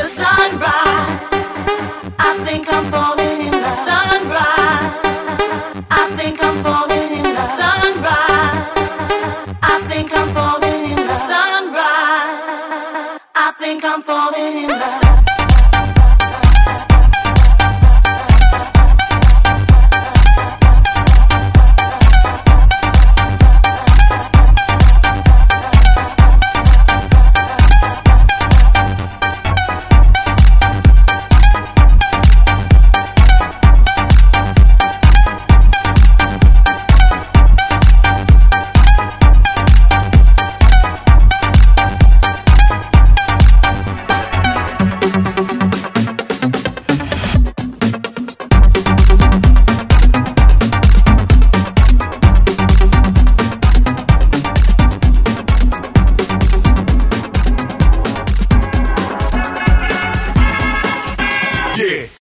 sunrise. I think I'm falling in the sunrise. I think I'm falling in the sunrise. I think I'm falling in the sunrise. I think I'm falling in the sunrise.